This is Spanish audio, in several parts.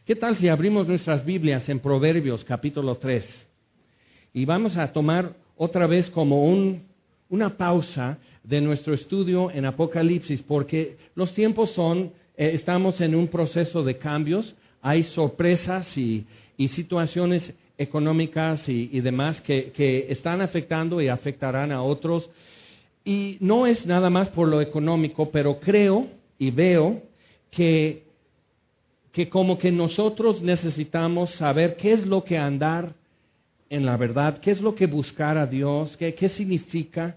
¿Qué tal si abrimos nuestras Biblias en Proverbios capítulo 3? Y vamos a tomar otra vez como una pausa de nuestro estudio en Apocalipsis, porque los tiempos estamos en un proceso de cambios, hay sorpresas y situaciones económicas y demás que están afectando y afectarán a otros. Y no es nada más por lo económico, pero creo y veo que como que nosotros necesitamos saber qué es lo que andar en la verdad, qué es lo que buscar a Dios, qué significa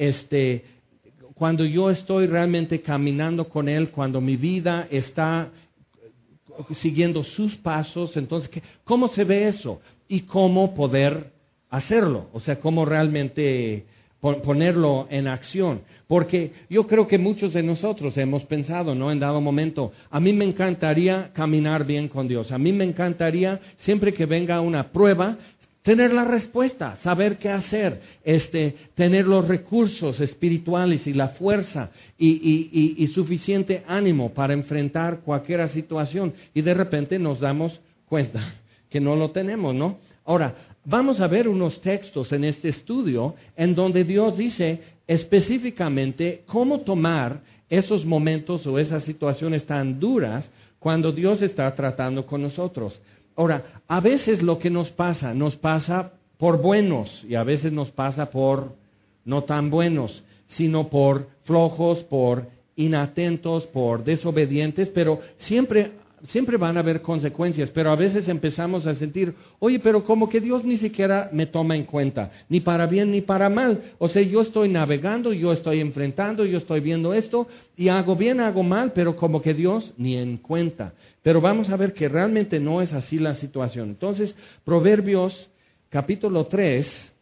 cuando yo estoy realmente caminando con Él, cuando mi vida está siguiendo sus pasos. Entonces, ¿cómo se ve eso? Y cómo poder hacerlo, o sea, cómo realmente ponerlo en acción. Porque yo creo que muchos de nosotros hemos pensado, ¿no? En dado momento, a mí me encantaría caminar bien con Dios, a mí me encantaría, siempre que venga una prueba, tener la respuesta, saber qué hacer, tener los recursos espirituales y la fuerza y suficiente ánimo para enfrentar cualquier situación. Y de repente nos damos cuenta que no lo tenemos, ¿no? Ahora, vamos a ver unos textos en este estudio en donde Dios dice específicamente cómo tomar esos momentos o esas situaciones tan duras cuando Dios está tratando con nosotros. Ahora, a veces lo que nos pasa por buenos y a veces nos pasa por no tan buenos, sino por flojos, por inatentos, por desobedientes, pero siempre van a haber consecuencias, pero a veces empezamos a sentir, oye, pero como que Dios ni siquiera me toma en cuenta, ni para bien ni para mal. O sea, yo estoy navegando, yo estoy enfrentando, yo estoy viendo esto, y hago bien, hago mal, pero como que Dios ni en cuenta. Pero vamos a ver que realmente no es así la situación. Entonces, Proverbios capítulo 3,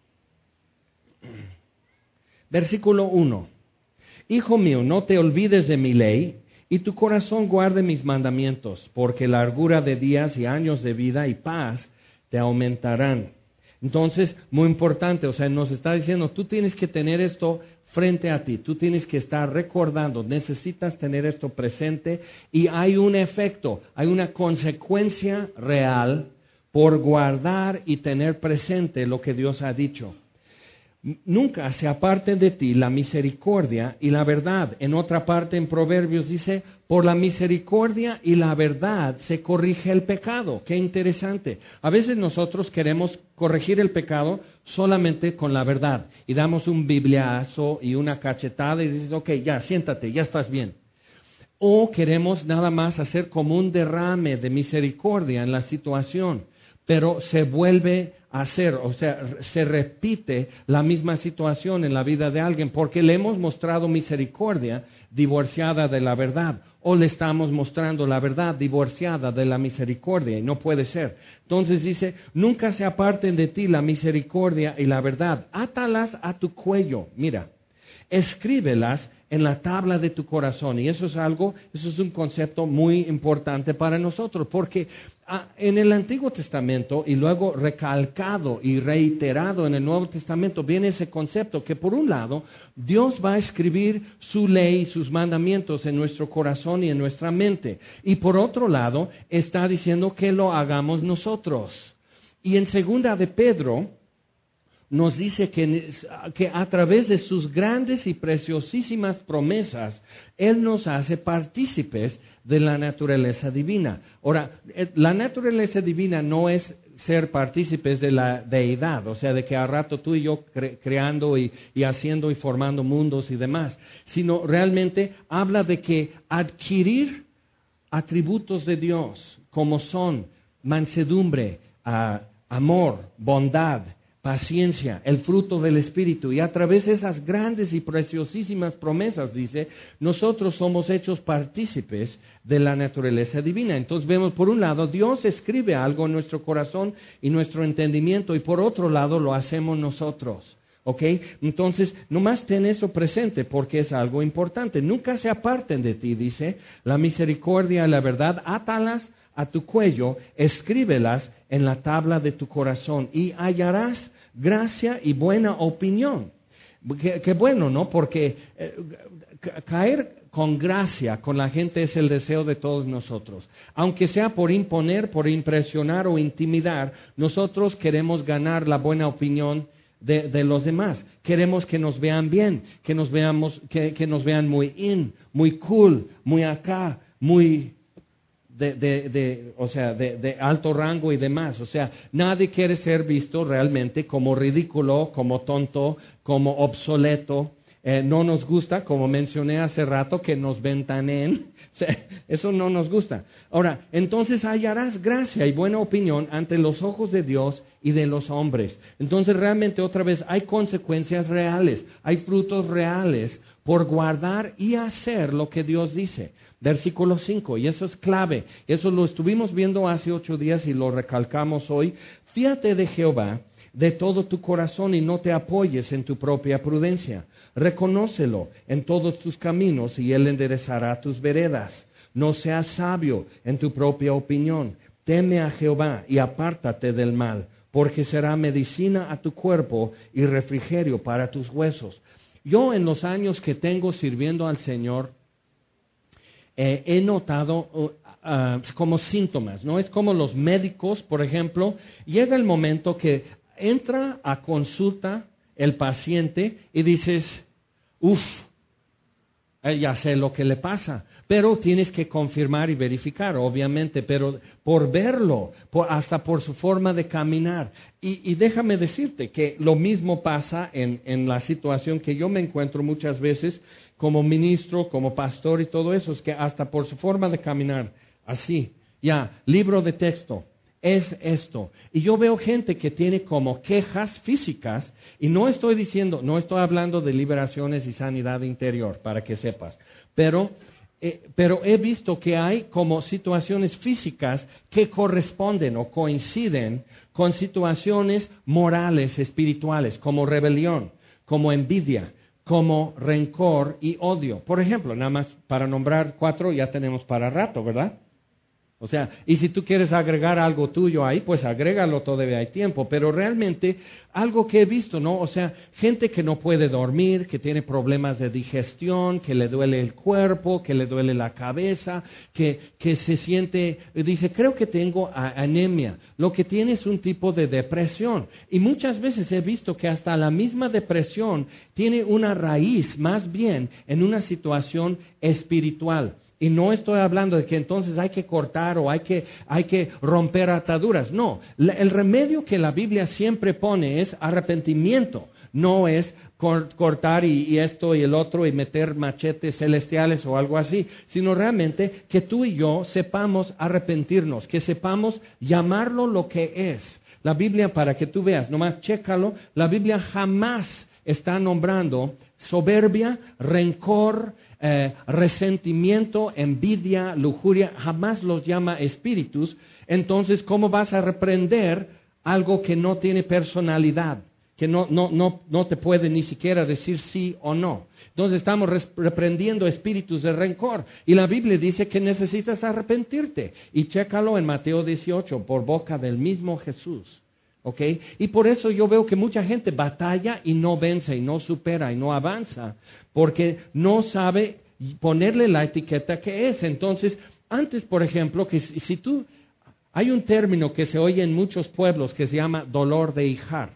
versículo 1. Hijo mío, no te olvides de mi ley, y tu corazón guarde mis mandamientos, porque largura de días y años de vida y paz te aumentarán. Entonces, muy importante, o sea, nos está diciendo, tú tienes que tener esto frente a ti, tú tienes que estar recordando, necesitas tener esto presente, y hay un efecto, hay una consecuencia real por guardar y tener presente lo que Dios ha dicho. Nunca se aparten de ti la misericordia y la verdad. En otra parte en Proverbios dice, por la misericordia y la verdad se corrige el pecado. Qué interesante. A veces nosotros queremos corregir el pecado solamente con la verdad. Y damos un bibliazo y una cachetada y dices, ok, ya, siéntate, ya estás bien. O queremos nada más hacer como un derrame de misericordia en la situación, pero se vuelve a hacer, o sea, se repite la misma situación en la vida de alguien porque le hemos mostrado misericordia divorciada de la verdad, o le estamos mostrando la verdad divorciada de la misericordia, y no puede ser. Entonces dice, nunca se aparten de ti la misericordia y la verdad, átalas a tu cuello, mira, escríbelas en la tabla de tu corazón. Y eso es un concepto muy importante para nosotros, porque en el Antiguo Testamento y luego recalcado y reiterado en el Nuevo Testamento viene ese concepto que por un lado Dios va a escribir su ley y sus mandamientos en nuestro corazón y en nuestra mente, y por otro lado está diciendo que lo hagamos nosotros. Y en segunda de Pedro nos dice que a través de sus grandes y preciosísimas promesas, Él nos hace partícipes de la naturaleza divina. Ahora, la naturaleza divina no es ser partícipes de la deidad, o sea, de que a rato tú y yo creando y haciendo y formando mundos y demás, sino realmente habla de que adquirir atributos de Dios, como son mansedumbre, amor, bondad, paciencia, el fruto del Espíritu, y a través de esas grandes y preciosísimas promesas, dice, nosotros somos hechos partícipes de la naturaleza divina. Entonces vemos, por un lado, Dios escribe algo en nuestro corazón y nuestro entendimiento, y por otro lado lo hacemos nosotros. ¿Ok? Entonces, nomás ten eso presente porque es algo importante. Nunca se aparten de ti, dice, la misericordia y la verdad, átalas a tu cuello, escríbelas en la tabla de tu corazón y hallarás gracia y buena opinión. Qué bueno, ¿no? Porque caer con gracia con la gente es el deseo de todos nosotros. Aunque sea por imponer, por impresionar o intimidar, nosotros queremos ganar la buena opinión de los demás. Queremos que nos vean bien, que nos vean muy muy cool, muy acá, muy de alto rango y demás. O sea, nadie quiere ser visto realmente como ridículo, como tonto, como obsoleto. No nos gusta, como mencioné hace rato, que nos ventanen. O sea, eso no nos gusta. Ahora, entonces hallarás gracia y buena opinión ante los ojos de Dios y de los hombres. Entonces, realmente, otra vez, hay consecuencias reales, hay frutos reales por guardar y hacer lo que Dios dice. Versículo 5, y eso es clave. Eso lo estuvimos viendo hace 8 días y lo recalcamos hoy. Fíate de Jehová de todo tu corazón y no te apoyes en tu propia prudencia. Reconócelo en todos tus caminos y Él enderezará tus veredas. No seas sabio en tu propia opinión. Teme a Jehová y apártate del mal, porque será medicina a tu cuerpo y refrigerio para tus huesos. Yo en los años que tengo sirviendo al Señor, he notado como síntomas, ¿no? Es como los médicos, por ejemplo, llega el momento que entra a consulta el paciente y dices, ya sé lo que le pasa, pero tienes que confirmar y verificar, obviamente, pero por verlo, hasta por su forma de caminar. Y déjame decirte que lo mismo pasa en la situación que yo me encuentro muchas veces como ministro, como pastor y todo eso, es que hasta por su forma de caminar, así, libro de texto, es esto. Y yo veo gente que tiene como quejas físicas, y no estoy hablando de liberaciones y sanidad interior, para que sepas, pero he visto que hay como situaciones físicas que corresponden o coinciden con situaciones morales, espirituales, como rebelión, como envidia, como rencor y odio. Por ejemplo, nada más para nombrar 4 ya tenemos para rato, ¿verdad? O sea, y si tú quieres agregar algo tuyo ahí, pues agrégalo, todavía hay tiempo. Pero realmente, algo que he visto, ¿no? O sea, gente que no puede dormir, que tiene problemas de digestión, que le duele el cuerpo, que le duele la cabeza, que se siente, dice, creo que tengo anemia. Lo que tiene es un tipo de depresión. Y muchas veces he visto que hasta la misma depresión tiene una raíz, más bien, en una situación espiritual. Y no estoy hablando de que entonces hay que cortar o hay que romper ataduras. No, el remedio que la Biblia siempre pone es arrepentimiento. No es cortar y esto y el otro y meter machetes celestiales o algo así, sino realmente que tú y yo sepamos arrepentirnos, que sepamos llamarlo lo que es. La Biblia, para que tú veas, nomás chécalo, la Biblia jamás está nombrando soberbia, rencor, resentimiento, envidia, lujuria, jamás los llama espíritus. Entonces, ¿cómo vas a reprender algo que no tiene personalidad? Que no te puede ni siquiera decir sí o no. Entonces estamos reprendiendo espíritus de rencor. Y la Biblia dice que necesitas arrepentirte. Y chécalo en Mateo 18, por boca del mismo Jesús. ¿Okay? Y por eso yo veo que mucha gente batalla y no vence, y no supera, y no avanza, porque no sabe ponerle la etiqueta que es. Entonces, antes, por ejemplo, que si tú, hay un término que se oye en muchos pueblos que se llama dolor de hijar.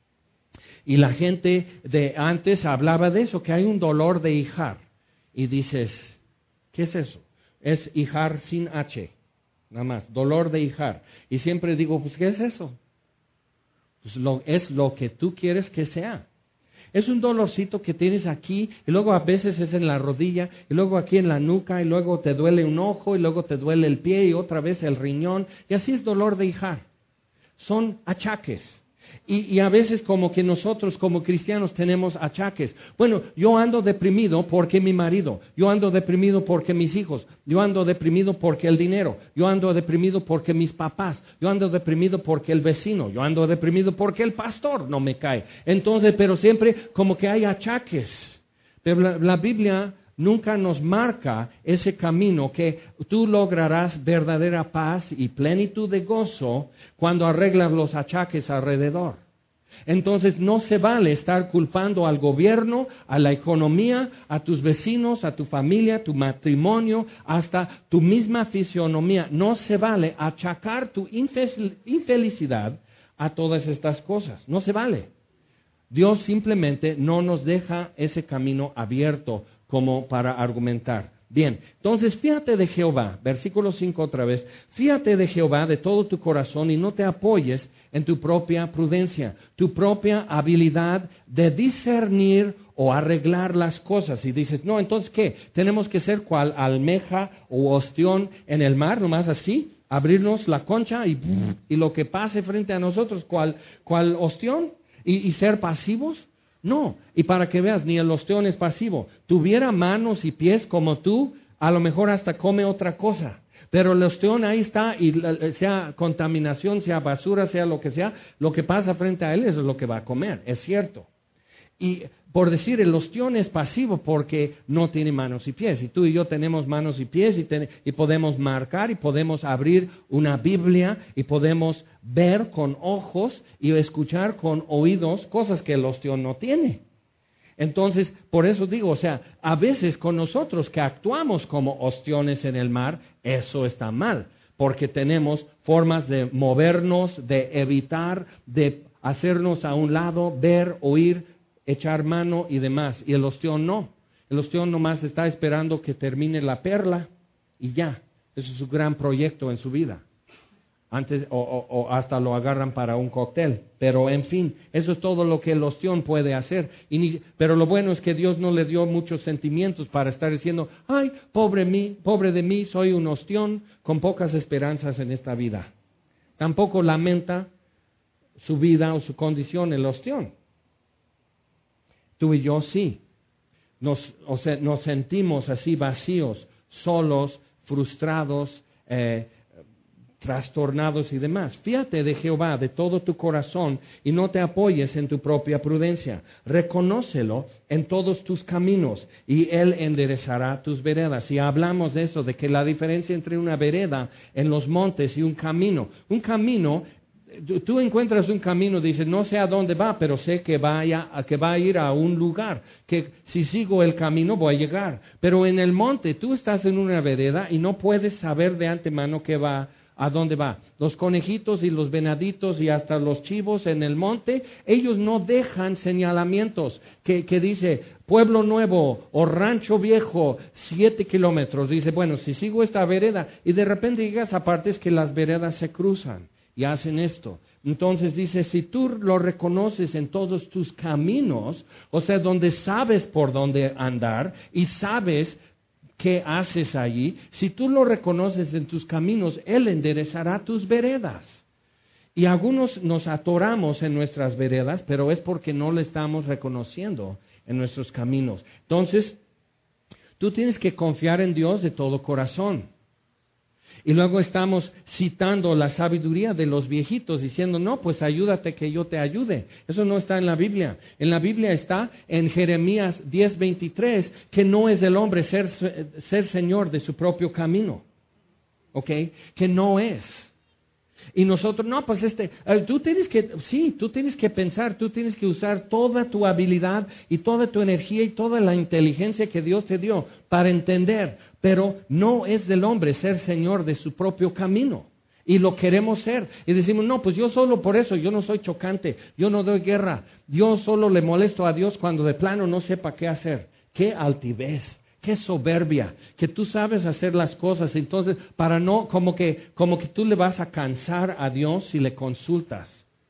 Y la gente de antes hablaba de eso, que hay un dolor de hijar. Y dices, ¿qué es eso? Es hijar sin H, nada más, dolor de hijar. Y siempre digo, pues, ¿qué es eso? Pues es lo que tú quieres que sea. Es un dolorcito que tienes aquí, y luego a veces es en la rodilla, y luego aquí en la nuca, y luego te duele un ojo, y luego te duele el pie, y otra vez el riñón, y así es dolor de hijar. Son achaques. Y a veces como que nosotros como cristianos tenemos achaques. Bueno, yo ando deprimido porque mi marido, yo ando deprimido porque mis hijos, yo ando deprimido porque el dinero, yo ando deprimido porque mis papás, yo ando deprimido porque el vecino, yo ando deprimido porque el pastor no me cae. Entonces, pero siempre como que hay achaques. Pero la Biblia nunca nos marca ese camino que tú lograrás verdadera paz y plenitud de gozo cuando arreglas los achaques alrededor. Entonces no se vale estar culpando al gobierno, a la economía, a tus vecinos, a tu familia, tu matrimonio, hasta tu misma fisionomía. No se vale achacar tu infelicidad a todas estas cosas. No se vale. Dios simplemente no nos deja ese camino abierto como para argumentar. Bien, entonces fíjate de Jehová, versículo 5 otra vez, fíjate de Jehová de todo tu corazón y no te apoyes en tu propia prudencia, tu propia habilidad de discernir o arreglar las cosas. Y dices, no, entonces ¿qué? Tenemos que ser cual almeja o ostión en el mar, nomás así, abrirnos la concha y lo que pase frente a nosotros, cual ostión y ser pasivos. No, y para que veas, ni el ostión es pasivo. Tuviera manos y pies como tú, a lo mejor hasta come otra cosa. Pero el ostión ahí está, y sea contaminación, sea basura, sea lo que pasa frente a él, eso es lo que va a comer, es cierto. Y por decir, el ostión es pasivo porque no tiene manos y pies. Y tú y yo tenemos manos y pies y podemos marcar y podemos abrir una Biblia y podemos ver con ojos y escuchar con oídos cosas que el ostión no tiene. Entonces, por eso digo, o sea, a veces con nosotros que actuamos como ostiones en el mar, eso está mal. Porque tenemos formas de movernos, de evitar, de hacernos a un lado, ver, oír, echar mano y demás. Y el ostión no. El ostión nomás está esperando que termine la perla y ya. Ese es su gran proyecto en su vida. Antes o hasta lo agarran para un cóctel. Pero en fin, eso es todo lo que el ostión puede hacer. Pero lo bueno es que Dios no le dio muchos sentimientos para estar diciendo, ay, pobre de mí, soy un ostión con pocas esperanzas en esta vida. Tampoco lamenta su vida o su condición el ostión. Tú y yo sí, nos sentimos así vacíos, solos, frustrados, trastornados y demás. Fíjate de Jehová de todo tu corazón y no te apoyes en tu propia prudencia. Reconócelo en todos tus caminos y Él enderezará tus veredas. Y hablamos de eso, de que la diferencia entre una vereda en los montes y un camino. Un camino, tú encuentras un camino, dices, no sé a dónde va, pero sé que va a ir a un lugar, que si sigo el camino voy a llegar. Pero en el monte, tú estás en una vereda y no puedes saber de antemano a dónde va. Los conejitos y los venaditos y hasta los chivos en el monte, ellos no dejan señalamientos que dice Pueblo Nuevo o Rancho Viejo, 7 kilómetros. Dice, bueno, si sigo esta vereda y de repente llegas a partes que las veredas se cruzan. Y hacen esto. Entonces dice, si tú lo reconoces en todos tus caminos, o sea, donde sabes por dónde andar y sabes qué haces allí, si tú lo reconoces en tus caminos, Él enderezará tus veredas. Y algunos nos atoramos en nuestras veredas, pero es porque no le estamos reconociendo en nuestros caminos. Entonces, tú tienes que confiar en Dios de todo corazón. Y luego estamos citando la sabiduría de los viejitos, diciendo, no, pues ayúdate que yo te ayude. Eso no está en la Biblia. En la Biblia está en Jeremías 10:23, que no es el hombre ser señor de su propio camino. ¿Ok? Que no es. Y nosotros, no, pues tú tienes que pensar, tú tienes que usar toda tu habilidad y toda tu energía y toda la inteligencia que Dios te dio para entender, pero no es del hombre ser señor de su propio camino. Y lo queremos ser. Y decimos, no, pues yo solo por eso, yo no soy chocante, yo no doy guerra, yo solo le molesto a Dios cuando de plano no sepa qué hacer. ¡Qué altivez! ¡Qué soberbia! Que tú sabes hacer las cosas, entonces, para no, como que tú le vas a cansar a Dios si le consultas.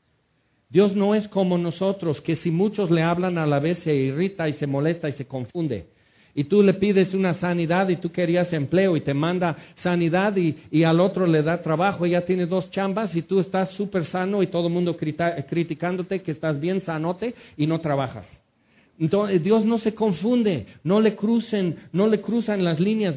Dios no es como nosotros, que si muchos le hablan a la vez se irrita y se molesta y se confunde. Y tú le pides una sanidad y tú querías empleo y te manda sanidad y al otro le da trabajo y ya tiene 2 chambas y tú estás súper sano y todo el mundo criticándote que estás bien sanote y no trabajas. Entonces Dios no se confunde, no le cruzan las líneas,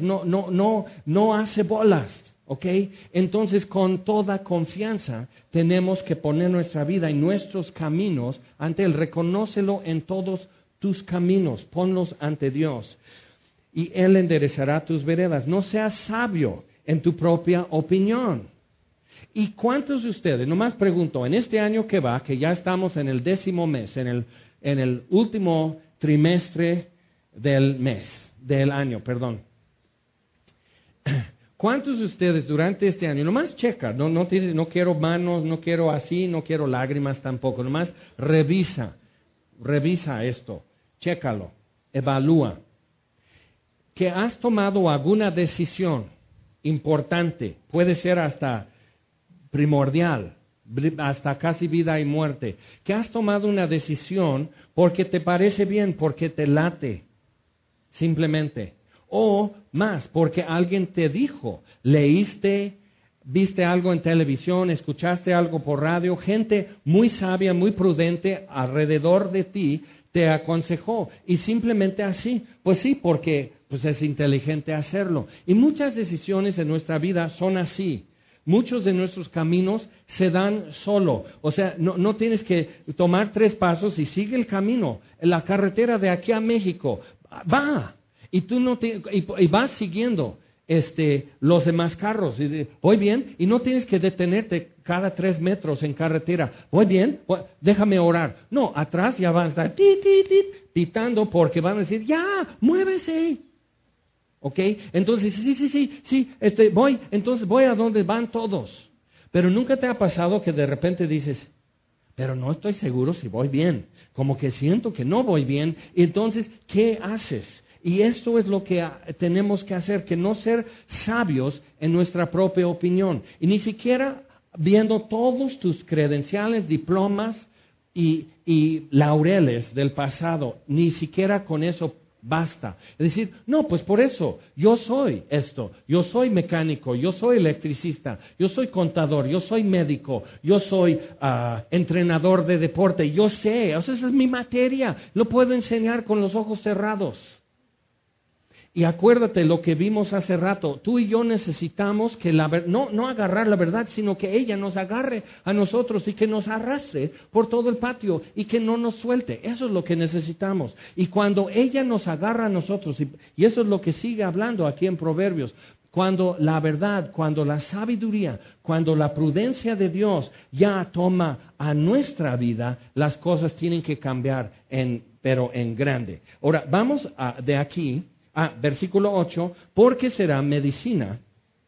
no hace bolas, ¿ok? Entonces con toda confianza tenemos que poner nuestra vida y nuestros caminos ante Él. Reconócelo en todos tus caminos, ponlos ante Dios y Él enderezará tus veredas. No seas sabio en tu propia opinión. ¿Y cuántos de ustedes, nomás pregunto, en este año que va, que ya estamos en el 10º mes, en el último trimestre del año, perdón. ¿Cuántos de ustedes durante este año, nomás checa, no quiero manos, no quiero así, no quiero lágrimas tampoco, nomás revisa esto, chécalo, evalúa, que has tomado alguna decisión importante, puede ser hasta primordial, hasta casi vida y muerte, que has tomado una decisión porque te parece bien, porque te late, simplemente, o más, porque alguien te dijo, leíste, viste algo en televisión, escuchaste algo por radio, gente muy sabia, muy prudente alrededor de ti te aconsejó, y simplemente así, pues sí, porque pues es inteligente hacerlo. Y muchas decisiones en nuestra vida son así. Muchos de nuestros caminos se dan solo. O sea, no tienes que tomar 3 pasos y sigue el camino. La carretera de aquí a México va. Y tú y vas siguiendo los demás carros. Voy bien, y no tienes que detenerte cada 3 metros en carretera. Voy bien, déjame orar. No, atrás ya van a estar pitando porque van a decir, ya, muévese. ¿Ok? Entonces, sí, voy a donde van todos. Pero nunca te ha pasado que de repente dices, pero no estoy seguro si voy bien. Como que siento que no voy bien. Y entonces, ¿qué haces? Y esto es lo que tenemos que hacer, que no ser sabios en nuestra propia opinión. Y ni siquiera viendo todos tus credenciales, diplomas y laureles del pasado, ni siquiera con eso basta. Es decir, no, pues por eso, yo soy esto, yo soy mecánico, yo soy electricista, yo soy contador, yo soy médico, yo soy entrenador de deporte, yo sé, o sea, esa es mi materia, lo puedo enseñar con los ojos cerrados. Y acuérdate lo que vimos hace rato, tú y yo necesitamos que no agarrar la verdad, sino que ella nos agarre a nosotros y que nos arrastre por todo el patio y que no nos suelte. Eso es lo que necesitamos. Y cuando ella nos agarra a nosotros, y eso es lo que sigue hablando aquí en Proverbios, cuando la verdad, cuando la sabiduría, cuando la prudencia de Dios ya toma a nuestra vida, las cosas tienen que cambiar, pero en grande. Ahora, vamos de aquí. Versículo 8, porque será medicina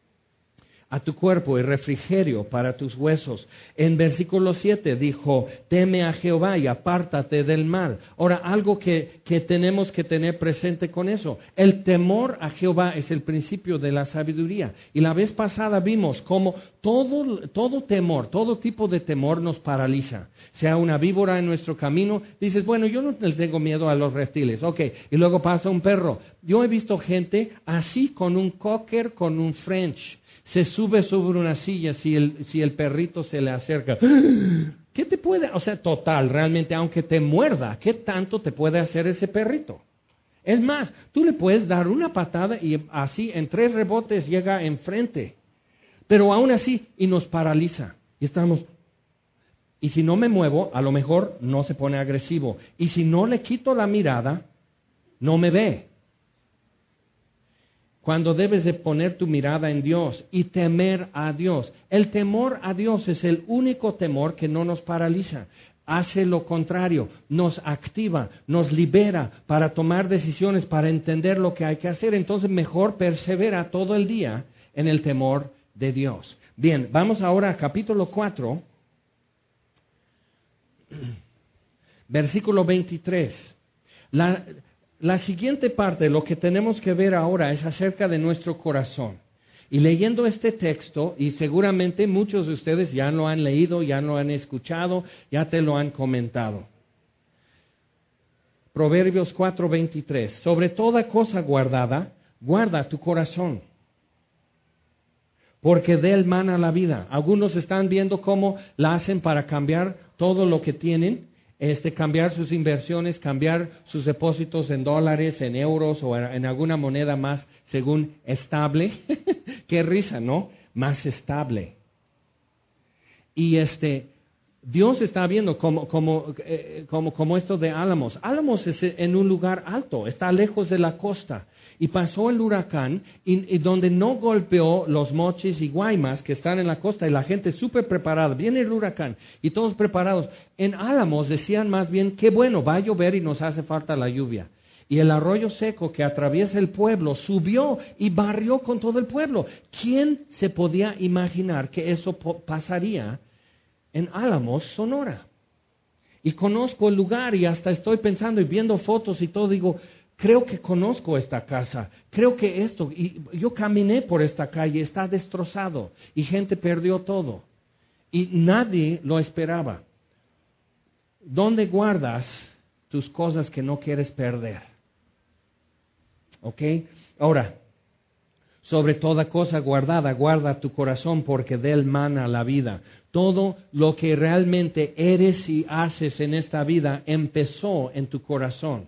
a tu cuerpo y refrigerio para tus huesos. En versículo 7 dijo, teme a Jehová y apártate del mal. Ahora, algo que tenemos que tener presente con eso, el temor a Jehová es el principio de la sabiduría. Y la vez pasada vimos cómo todo temor, todo tipo de temor nos paraliza. Sea una víbora en nuestro camino, dices, bueno, yo no les tengo miedo a los reptiles, ok, y luego pasa un perro. Yo he visto gente así con un cocker, con un French, se sube sobre una silla si el perrito se le acerca. ¿Qué te puede? O sea, total, realmente, aunque te muerda, ¿qué tanto te puede hacer ese perrito? Es más, tú le puedes dar una patada y así en 3 rebotes llega enfrente. Pero aún así, y nos paraliza. Y estamos, y si no me muevo, a lo mejor no se pone agresivo. Y si no le quito la mirada, no me ve. Cuando debes de poner tu mirada en Dios y temer a Dios. El temor a Dios es el único temor que no nos paraliza. Hace lo contrario, nos activa, nos libera para tomar decisiones, para entender lo que hay que hacer. Entonces mejor persevera todo el día en el temor de Dios. Bien, vamos ahora a capítulo 4, versículo 23. La siguiente parte, lo que tenemos que ver ahora es acerca de nuestro corazón. Y leyendo este texto, y seguramente muchos de ustedes ya lo han leído, ya lo han escuchado, ya te lo han comentado. Proverbios 4:23. Sobre toda cosa guardada, guarda tu corazón, porque de él mana la vida. Algunos están viendo cómo la hacen para cambiar todo lo que tienen. Cambiar sus inversiones, cambiar sus depósitos en dólares, en euros o en alguna moneda más según estable. Qué risa, ¿no? Más estable. Y Dios está viendo como esto de Álamos. Álamos es en un lugar alto, está lejos de la costa. Y pasó el huracán y donde no golpeó los Mochis y Guaymas que están en la costa y la gente súper preparada. Viene el huracán y todos preparados. En Álamos decían más bien, qué bueno, va a llover y nos hace falta la lluvia. Y el arroyo seco que atraviesa el pueblo subió y barrió con todo el pueblo. ¿Quién se podía imaginar que eso pasaría en Álamos, Sonora? Y conozco el lugar y hasta estoy pensando y viendo fotos y todo, digo, creo que conozco esta casa, creo que esto, y yo caminé por esta calle, está destrozado y gente perdió todo. Y nadie lo esperaba. ¿Dónde guardas tus cosas que no quieres perder? ¿Ok? Ahora, sobre toda cosa guardada, guarda tu corazón porque de él mana la vida. Todo lo que realmente eres y haces en esta vida empezó en tu corazón.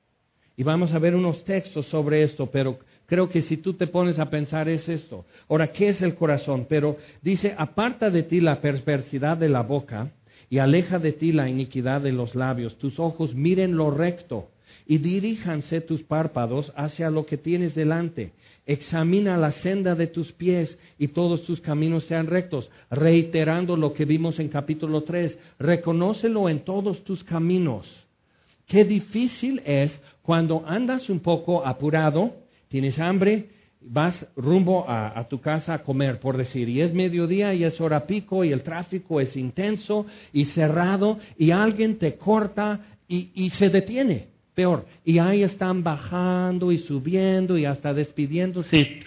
Y vamos a ver unos textos sobre esto, pero creo que si tú te pones a pensar es esto. Ahora, ¿qué es el corazón? Pero dice, aparta de ti la perversidad de la boca y aleja de ti la iniquidad de los labios. Tus ojos miren lo recto y diríjanse tus párpados hacia lo que tienes delante. Examina la senda de tus pies y todos tus caminos sean rectos. Reiterando lo que vimos en capítulo 3, reconócelo en todos tus caminos. Qué difícil es cuando andas un poco apurado, tienes hambre, vas rumbo a tu casa a comer, por decir, y es mediodía y es hora pico y el tráfico es intenso y cerrado y alguien te corta y se detiene. Peor, y ahí están bajando y subiendo y hasta despidiéndose,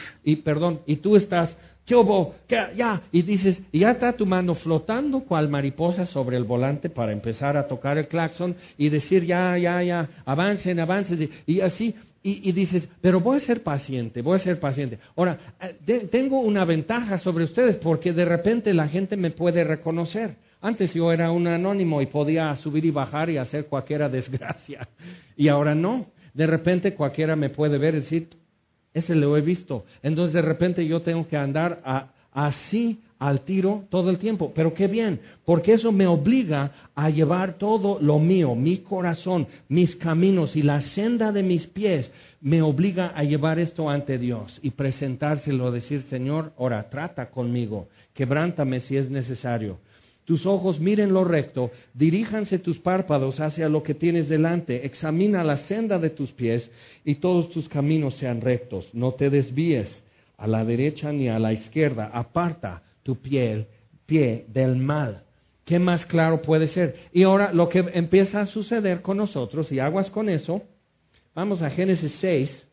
y tú estás, ¿qué hubo? ¿Qué? Ya, y dices, y ya está tu mano flotando cual mariposa sobre el volante para empezar a tocar el claxon y decir, ya, avancen, y así, y dices, pero voy a ser paciente. Ahora, tengo una ventaja sobre ustedes porque de repente la gente me puede reconocer. Antes yo era un anónimo y podía subir y bajar y hacer cualquier desgracia. Y ahora no. De repente cualquiera me puede ver y decir, ese lo he visto. Entonces de repente yo tengo que andar así al tiro todo el tiempo. Pero qué bien, porque eso me obliga a llevar todo lo mío, mi corazón, mis caminos y la senda de mis pies. Me obliga a llevar esto ante Dios y presentárselo, decir, Señor, ahora trata conmigo, quebrántame si es necesario. Tus ojos miren lo recto, diríjanse tus párpados hacia lo que tienes delante, examina la senda de tus pies y todos tus caminos sean rectos. No te desvíes a la derecha ni a la izquierda, aparta tu pie del mal. ¿Qué más claro puede ser? Y ahora lo que empieza a suceder con nosotros, y aguas con eso, vamos a Génesis 6.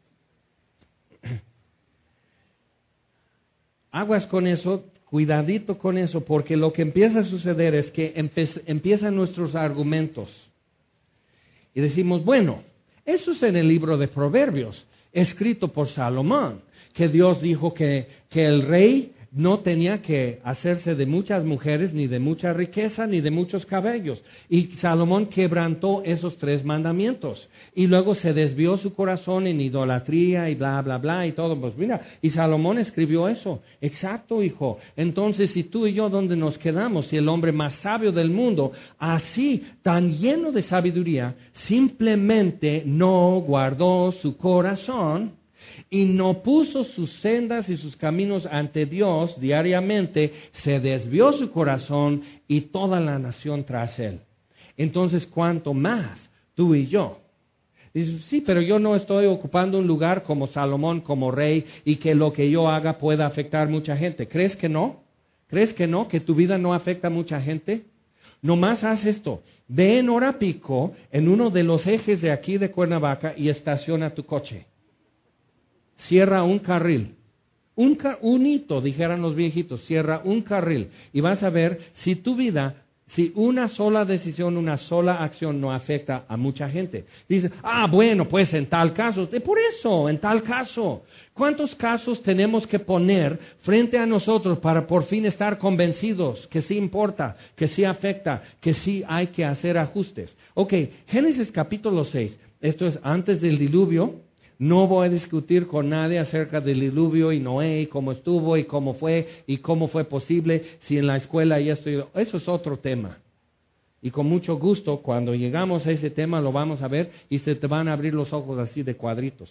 Aguas con eso. Cuidadito con eso, porque lo que empieza a suceder es que empiezan nuestros argumentos. Y decimos, bueno, eso es en el libro de Proverbios, escrito por Salomón, que Dios dijo que el rey no tenía que hacerse de muchas mujeres, ni de mucha riqueza, ni de muchos cabellos. Y Salomón quebrantó esos 3 mandamientos. Y luego se desvió su corazón en idolatría y bla, bla, bla y todo. Pues mira, y Salomón escribió eso. Exacto, hijo. Entonces, si tú y yo, ¿dónde nos quedamos? Si el hombre más sabio del mundo, así, tan lleno de sabiduría, simplemente no guardó su corazón y no puso sus sendas y sus caminos ante Dios diariamente, se desvió su corazón y toda la nación tras él. Entonces, ¿cuánto más tú y yo? Dices, sí, pero yo no estoy ocupando un lugar como Salomón, como rey, y que lo que yo haga pueda afectar a mucha gente. ¿Crees que no? ¿Crees que no? ¿Que tu vida no afecta a mucha gente? Nomás haz esto. Ve en hora pico en uno de los ejes de aquí de Cuernavaca y estaciona tu coche. Cierra un carril, un hito, dijeran los viejitos, cierra un carril y vas a ver si tu vida, si una sola decisión, una sola acción no afecta a mucha gente. Dices, bueno, pues en tal caso, por eso, en tal caso. ¿Cuántos casos tenemos que poner frente a nosotros para por fin estar convencidos que sí importa, que sí afecta, que sí hay que hacer ajustes? Ok, Génesis capítulo 6, esto es antes del diluvio. No voy a discutir con nadie acerca del diluvio y Noé y cómo estuvo y cómo fue posible, si en la escuela ya estoy. Eso es otro tema. Y con mucho gusto, cuando llegamos a ese tema, lo vamos a ver y se te van a abrir los ojos así de cuadritos.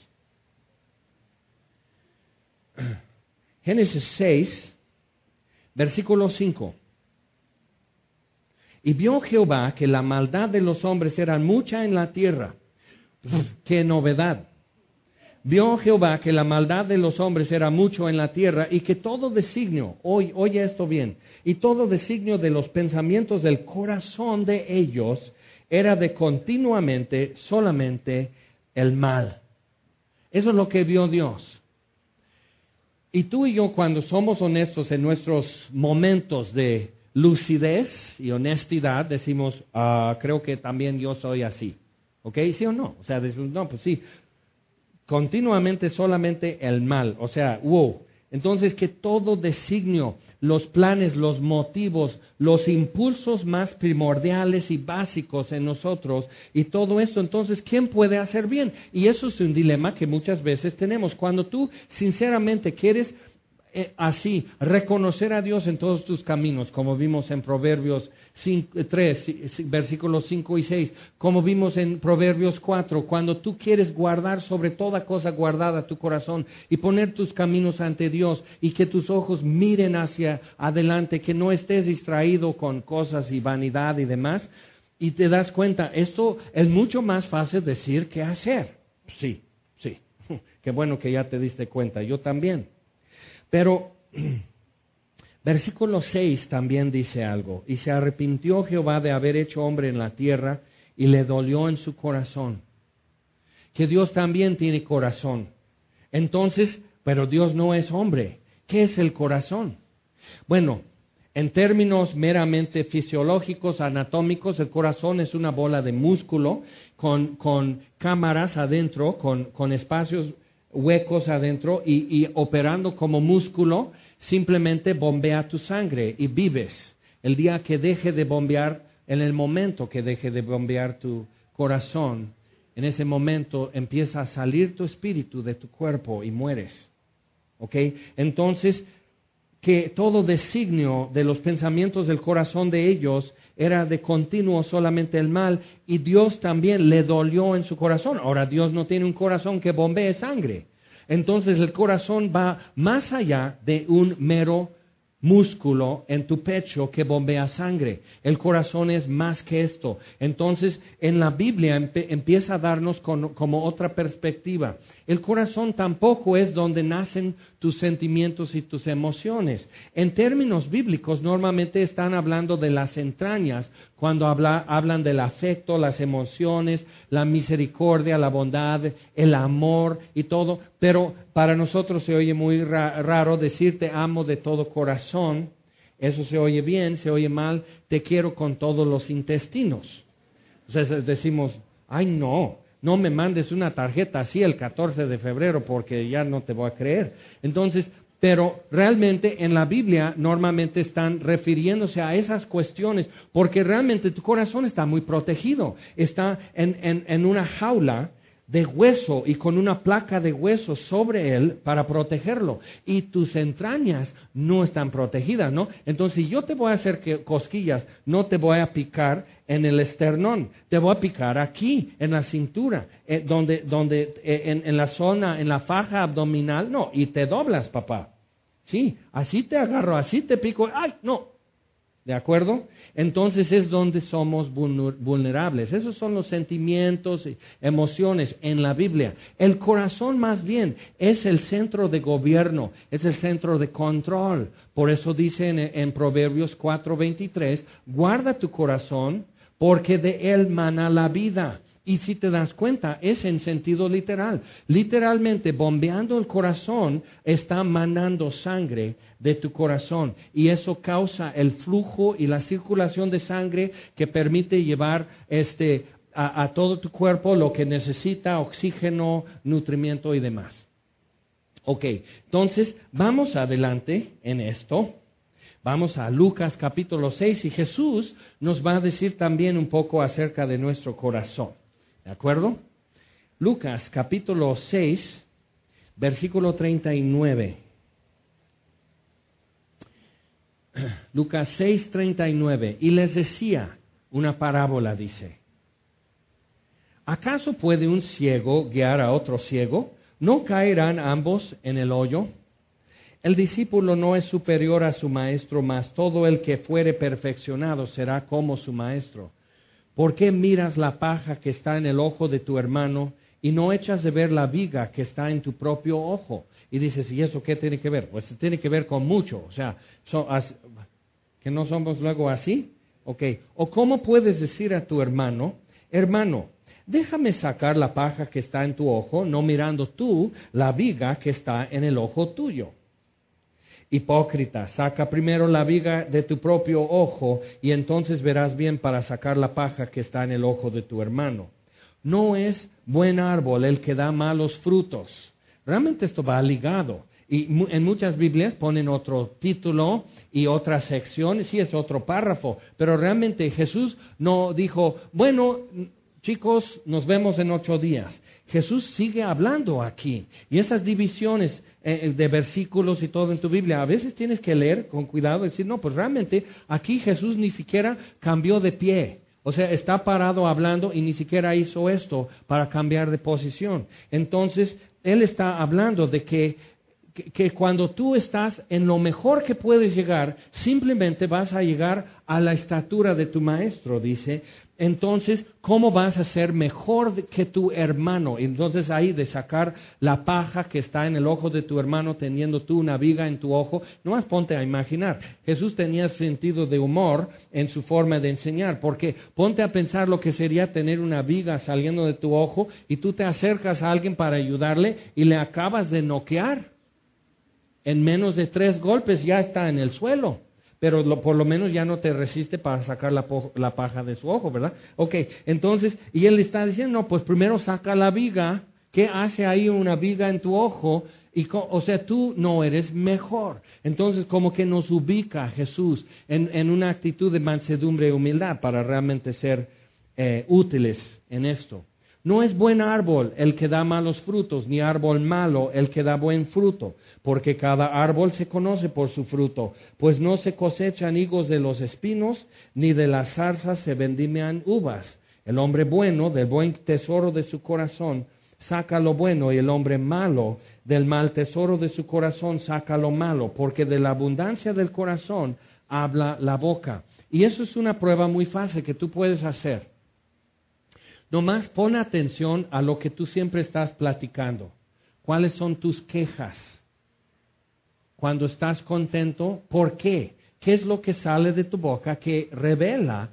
Génesis 6, versículo 5. Y vio Jehová que la maldad de los hombres era mucha en la tierra. ¡Qué novedad! Vio Jehová que la maldad de los hombres era mucho en la tierra y que todo designio, oye esto bien, y todo designio de los pensamientos del corazón de ellos era de continuamente solamente el mal. Eso es lo que vio Dios. Y tú y yo, cuando somos honestos en nuestros momentos de lucidez y honestidad, decimos, creo que también yo soy así. ¿Ok? ¿Sí o no? O sea, decimos, no, pues sí. Continuamente solamente el mal. O sea, wow. Entonces, que todo designio, los planes, los motivos, los impulsos más primordiales y básicos en nosotros y todo esto, entonces, ¿quién puede hacer bien? Y eso es un dilema que muchas veces tenemos. Cuando tú sinceramente quieres así reconocer a Dios en todos tus caminos, como vimos en Proverbios 3, versículos 5 y 6, como vimos en Proverbios 4, cuando tú quieres guardar sobre toda cosa guardada tu corazón y poner tus caminos ante Dios y que tus ojos miren hacia adelante, que no estés distraído con cosas y vanidad y demás, y te das cuenta, esto es mucho más fácil decir que hacer. Sí, qué bueno que ya te diste cuenta, yo también. Pero versículo 6 también dice algo. Y se arrepintió Jehová de haber hecho hombre en la tierra y le dolió en su corazón. Que Dios también tiene corazón. Entonces, pero Dios no es hombre. ¿Qué es el corazón? Bueno, en términos meramente fisiológicos, anatómicos, el corazón es una bola de músculo con cámaras adentro, con espacios huecos adentro y operando como músculo, simplemente bombea tu sangre y vives. El día que deje de bombear, en el momento que deje de bombear tu corazón, en ese momento empieza a salir tu espíritu de tu cuerpo y mueres. ¿Ok? Entonces, que todo designio de los pensamientos del corazón de ellos era de continuo solamente el mal, y Dios también le dolió en su corazón. Ahora, Dios no tiene un corazón que bombee sangre. Entonces, el corazón va más allá de un mero músculo en tu pecho que bombea sangre. El corazón es más que esto. Entonces, en la Biblia empieza a darnos como otra perspectiva. El corazón tampoco es donde nacen tus sentimientos y tus emociones. En términos bíblicos, normalmente están hablando de las entrañas, cuando hablan del afecto, las emociones, la misericordia, la bondad, el amor y todo. Pero para nosotros se oye muy raro decir te amo de todo corazón. Eso se oye bien, se oye mal, te quiero con todos los intestinos. Entonces decimos, ay no me mandes una tarjeta así el 14 de febrero porque ya no te voy a creer. Entonces, pero realmente en la Biblia normalmente están refiriéndose a esas cuestiones porque realmente tu corazón está muy protegido. Está en una jaula de hueso y con una placa de hueso sobre él para protegerlo. Y tus entrañas no están protegidas, ¿no? Entonces, si yo te voy a hacer cosquillas, no te voy a picar en el esternón, te voy a picar aquí, en la cintura, en la zona, en la faja abdominal, no, y te doblas, papá. Sí, así te agarro, así te pico, ¡ay, no! ¿De acuerdo? Entonces es donde somos vulnerables. Esos son los sentimientos y emociones en la Biblia. El corazón más bien es el centro de gobierno, es el centro de control. Por eso dice en Proverbios 4:23, guarda tu corazón porque de él mana la vida. Y si te das cuenta, es en sentido literal. Literalmente, bombeando el corazón, está manando sangre de tu corazón. Y eso causa el flujo y la circulación de sangre que permite llevar a todo tu cuerpo lo que necesita, oxígeno, nutrimiento y demás. Ok, entonces vamos adelante en esto. Vamos a Lucas capítulo 6 y Jesús nos va a decir también un poco acerca de nuestro corazón. ¿De acuerdo? Lucas capítulo 6, versículo 39. Lucas 6, 39. Y les decía una parábola, dice: ¿acaso puede un ciego guiar a otro ciego? ¿No caerán ambos en el hoyo? El discípulo no es superior a su maestro, mas todo el que fuere perfeccionado será como su maestro. ¿Por qué miras la paja que está en el ojo de tu hermano y no echas de ver la viga que está en tu propio ojo? Y dices, ¿y eso qué tiene que ver? Pues tiene que ver con mucho. O sea, ¿que no somos luego así? Ok. ¿O cómo puedes decir a tu hermano, hermano, déjame sacar la paja que está en tu ojo, no mirando tú la viga que está en el ojo tuyo? Hipócrita, saca primero la viga de tu propio ojo y entonces verás bien para sacar la paja que está en el ojo de tu hermano. No es buen árbol el que da malos frutos. Realmente esto va ligado. Y en muchas Biblias ponen otro título y otra sección, sí es otro párrafo, pero realmente Jesús no dijo, bueno, chicos, nos vemos en 8 días. Jesús sigue hablando aquí. Y esas divisiones de versículos y todo en tu Biblia, a veces tienes que leer con cuidado y decir, no, pues realmente aquí Jesús ni siquiera cambió de pie. O sea, está parado hablando y ni siquiera hizo esto para cambiar de posición. Entonces, Él está hablando de que cuando tú estás en lo mejor que puedes llegar, simplemente vas a llegar a la estatura de tu maestro, dice. Entonces, ¿cómo vas a ser mejor que tu hermano? Entonces ahí de sacar la paja que está en el ojo de tu hermano teniendo tú una viga en tu ojo, nomás ponte a imaginar. Jesús tenía sentido de humor en su forma de enseñar, porque ponte a pensar lo que sería tener una viga saliendo de tu ojo y tú te acercas a alguien para ayudarle y le acabas de noquear. En menos de 3 golpes ya está en el suelo. Pero por lo menos ya no te resiste para sacar la paja de su ojo, ¿verdad? Ok, entonces, y él le está diciendo, no, pues primero saca la viga. ¿Qué hace ahí una viga en tu ojo? O sea, tú no eres mejor. Entonces, como que nos ubica Jesús en una actitud de mansedumbre y humildad para realmente ser útiles en esto. No es buen árbol el que da malos frutos, ni árbol malo el que da buen fruto, porque cada árbol se conoce por su fruto, pues no se cosechan higos de los espinos, ni de las zarzas se vendimian uvas. El hombre bueno del buen tesoro de su corazón saca lo bueno, y el hombre malo del mal tesoro de su corazón saca lo malo, porque de la abundancia del corazón habla la boca. Y eso es una prueba muy fácil que tú puedes hacer. Nomás pon atención a lo que tú siempre estás platicando. ¿Cuáles son tus quejas? Cuando estás contento, ¿por qué? ¿Qué es lo que sale de tu boca que revela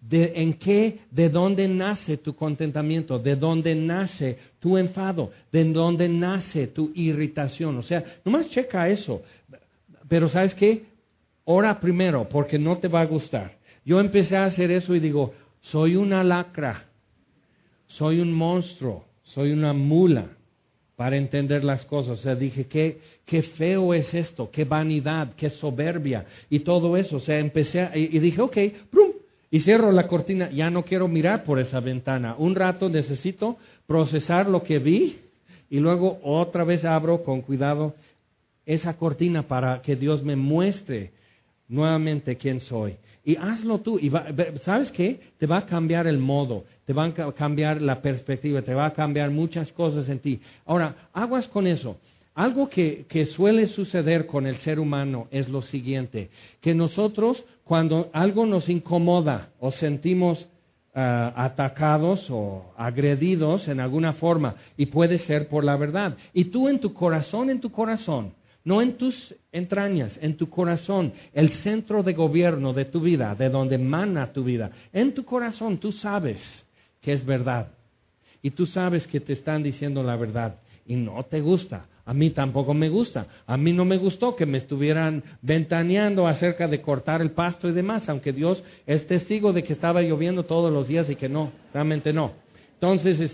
de dónde nace tu contentamiento, de dónde nace tu enfado, de dónde nace tu irritación? O sea, nomás checa eso. Pero ¿sabes qué? Ora primero, porque no te va a gustar. Yo empecé a hacer eso y digo, soy una lacra. Soy un monstruo, soy una mula para entender las cosas. O sea, dije, qué feo es esto, qué vanidad, qué soberbia y todo eso. O sea, empecé y dije, ok, ¡prum! Y cierro la cortina, ya no quiero mirar por esa ventana. Un rato necesito procesar lo que vi y luego otra vez abro con cuidado esa cortina para que Dios me muestre nuevamente quién soy. Y hazlo tú. Y ¿sabes qué? Te va a cambiar el modo, te va a cambiar la perspectiva, te va a cambiar muchas cosas en ti. Ahora, aguas con eso. Algo que suele suceder con el ser humano es lo siguiente, que nosotros cuando algo nos incomoda o sentimos atacados o agredidos en alguna forma, y puede ser por la verdad, y tú en tu corazón, no en tus entrañas, en tu corazón, el centro de gobierno de tu vida, de donde emana tu vida. En tu corazón tú sabes que es verdad. Y tú sabes que te están diciendo la verdad. Y no te gusta. A mí tampoco me gusta. A mí no me gustó que me estuvieran ventaneando acerca de cortar el pasto y demás, aunque Dios es testigo de que estaba lloviendo todos los días y que no, realmente no. Entonces,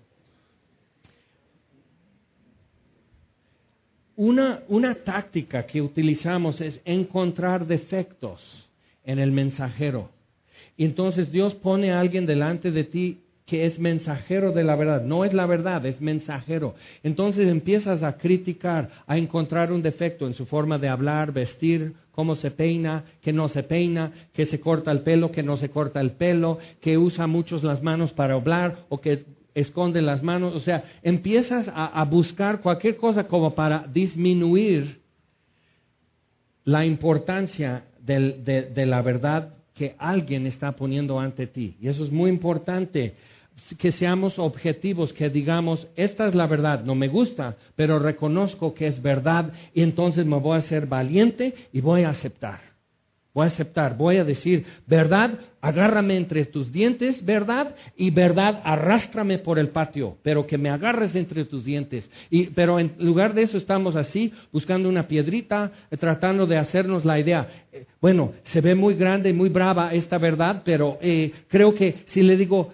Una táctica que utilizamos es encontrar defectos en el mensajero. Y entonces Dios pone a alguien delante de ti que es mensajero de la verdad. No es la verdad, es mensajero. Entonces empiezas a criticar, a encontrar un defecto en su forma de hablar, vestir, cómo se peina, que no se peina, que se corta el pelo, que no se corta el pelo, que usa muchos las manos para hablar o que esconde las manos. O sea, empiezas a buscar cualquier cosa como para disminuir la importancia de la verdad que alguien está poniendo ante ti. Y eso es muy importante, que seamos objetivos, que digamos, esta es la verdad, no me gusta, pero reconozco que es verdad y entonces me voy a ser valiente y voy a aceptar. Voy a decir, verdad, agárrame entre tus dientes, verdad, y verdad, arrástrame por el patio, pero que me agarres entre tus dientes. Pero en lugar de eso estamos así, buscando una piedrita, tratando de hacernos la idea. Bueno, se ve muy grande y muy brava esta verdad, pero creo que si le digo,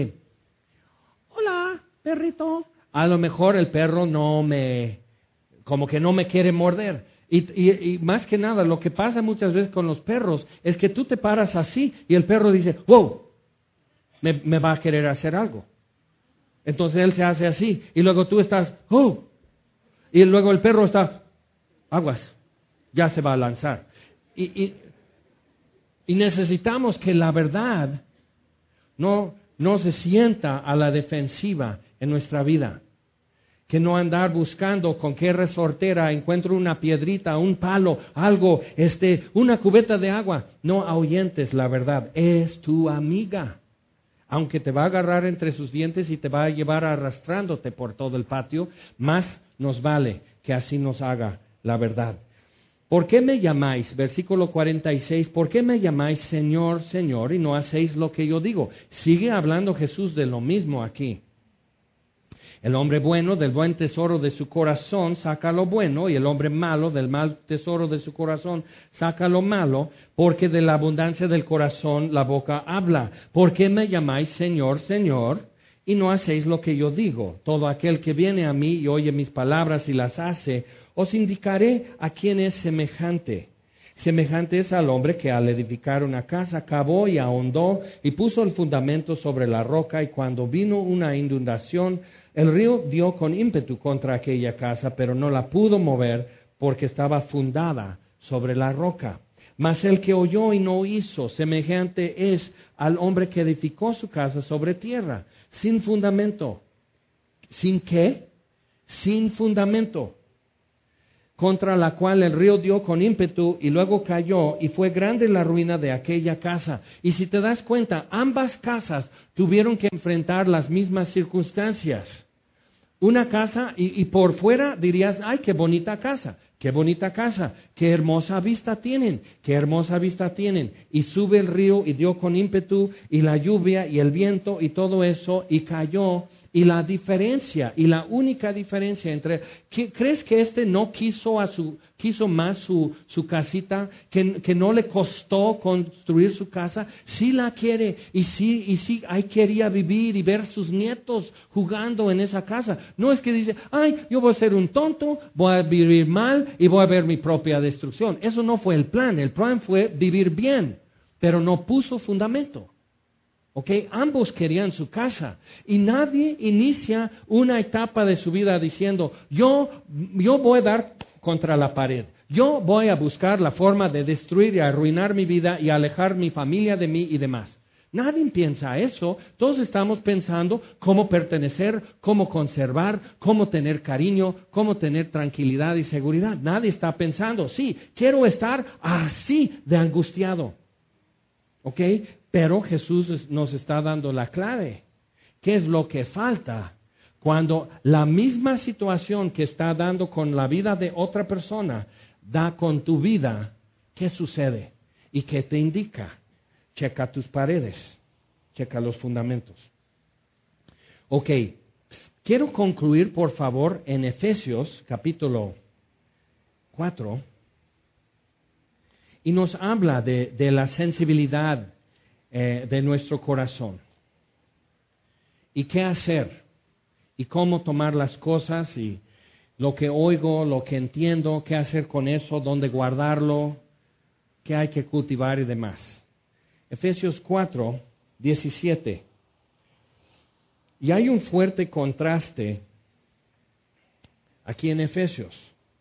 hola, perrito, a lo mejor el perro como que no me quiere morder. Y más que nada, lo que pasa muchas veces con los perros es que tú te paras así y el perro dice, wow, me va a querer hacer algo. Entonces él se hace así y luego tú estás, oh, y luego el perro está, aguas, ya se va a lanzar. Y necesitamos que la verdad no se sienta a la defensiva en nuestra vida. Que no andar buscando con qué resortera encuentro una piedrita, un palo, algo, una cubeta de agua. No ahuyentes la verdad, es tu amiga. Aunque te va a agarrar entre sus dientes y te va a llevar arrastrándote por todo el patio, más nos vale que así nos haga la verdad. ¿Por qué me llamáis? Versículo 46, ¿por qué me llamáis Señor, Señor y no hacéis lo que yo digo? Sigue hablando Jesús de lo mismo aquí. El hombre bueno del buen tesoro de su corazón saca lo bueno, y el hombre malo del mal tesoro de su corazón saca lo malo, porque de la abundancia del corazón la boca habla. ¿Por qué me llamáis Señor, Señor, y no hacéis lo que yo digo? Todo aquel que viene a mí y oye mis palabras y las hace, os indicaré a quién es semejante. Semejante es al hombre que al edificar una casa cavó y ahondó y puso el fundamento sobre la roca, y cuando vino una inundación, el río dio con ímpetu contra aquella casa, pero no la pudo mover porque estaba fundada sobre la roca. Mas el que oyó y no hizo, semejante es al hombre que edificó su casa sobre tierra, sin fundamento. ¿Sin qué? Sin fundamento. Contra la cual el río dio con ímpetu y luego cayó, y fue grande la ruina de aquella casa. Y si te das cuenta, ambas casas tuvieron que enfrentar las mismas circunstancias. Una casa, y por fuera dirías, ay, qué bonita casa, qué hermosa vista tienen, Y sube el río y dio con ímpetu, y la lluvia y el viento y todo eso, y cayó. Y la diferencia, y la única diferencia entre, ¿crees que no quiso más su casita, que no le costó construir su casa? Sí la quiere, y sí, ahí quería vivir y ver sus nietos jugando en esa casa. No es que dice, ay, yo voy a ser un tonto, voy a vivir mal y voy a ver mi propia destrucción. Eso no fue el plan fue vivir bien, pero no puso fundamento. Okay, ambos querían su casa, y nadie inicia una etapa de su vida diciendo, yo voy a dar contra la pared, yo voy a buscar la forma de destruir y arruinar mi vida y alejar mi familia de mí y demás. Nadie piensa eso. Todos estamos pensando cómo pertenecer, cómo conservar, cómo tener cariño, cómo tener tranquilidad y seguridad. Nadie está pensando, sí, quiero estar así de angustiado. ¿Ok? Pero Jesús nos está dando la clave. ¿Qué es lo que falta? Cuando la misma situación que está dando con la vida de otra persona da con tu vida, ¿qué sucede? ¿Y qué te indica? Checa tus paredes, checa los fundamentos. Ok, quiero concluir por favor en Efesios capítulo 4, y nos habla de la sensibilidad de nuestro corazón. Y qué hacer, y cómo tomar las cosas, y lo que oigo, lo que entiendo, qué hacer con eso, dónde guardarlo, qué hay que cultivar y demás. Efesios 4, 17. Y hay un fuerte contraste aquí en Efesios.